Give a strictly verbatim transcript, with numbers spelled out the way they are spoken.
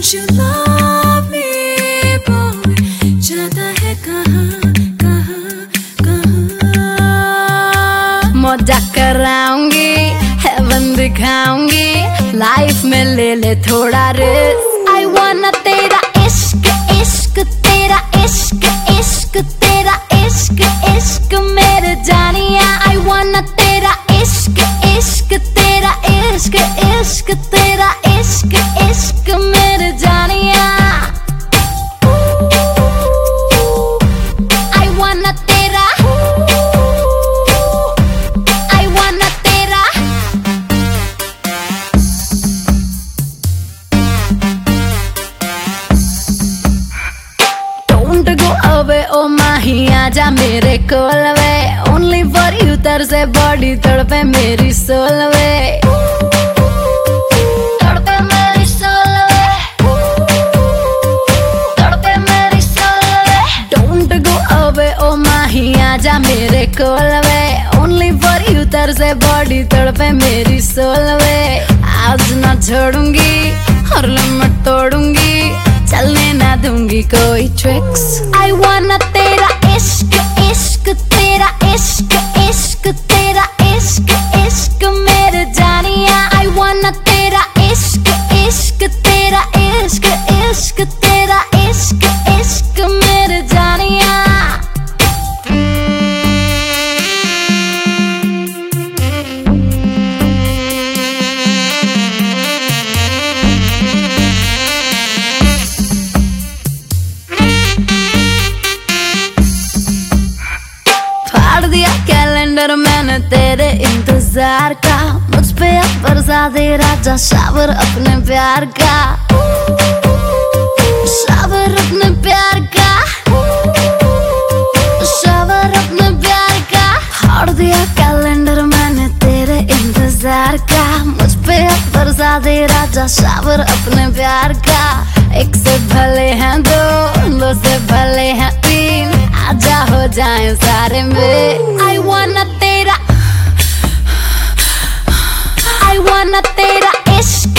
Don't you love me boy? जाता है कहाँ कहाँ कहाँ। मौजा कराऊंगी, हेवन दिखाऊंगी, लाइफ में ले ले थोड़ा रिस्क। I wanna तेरा इश्क इश्क तेरा इश्क इश्क तेरा इश्क इश्क मेरे जानिया। I wanna तेरा इश्क इश्क तेरा इश्क इश्क तेरा इश्क इश्क मेरे जानिया। I wanna तेरा I wanna तेरा Don't go away oh माही आजा मेरे कोल वे। Only for you तरसे बॉडी तड़पे मेरी सोल वे। तड़पे मेरी सोल वे, तड़पे मेरी सोल वे। Don't go away oh माही आजा मेरे कोल वे। Only for you तरसे बॉडी तड़पे मेरी सोल वे। आज ना छोड़ूंगी और लिमिट तोड़ूंगी, चलने ना दूंगी कोई ट्रिक्स। I wanna तेरा इश्क इश्क तेरा इश्क इश्क तेरा इश्क इश्क मेरे जानिया। I wanna तेरा इश्क इश्क तेरा इश्क इश्क तेरा इश्क इश्क मेरे जानिया। फाड़ दिया कैलेंडर मैंने तेरे इंतजार का, मुझ पे अब बरसा दे राजा शावर अपने प्यार का। शावर अपने प्यार का, शावर अपने प्यार का। फाड़ दिया कैलेंडर मैंने तेरे इंतजार का, मुझ पे अब बरसा दे राजा शावर अपने प्यार का। एक से भले हैं दो, दो से भले हैं तीन, आजा हो जाए सारे में। I wanna तेरा I wanna तेरा इश्क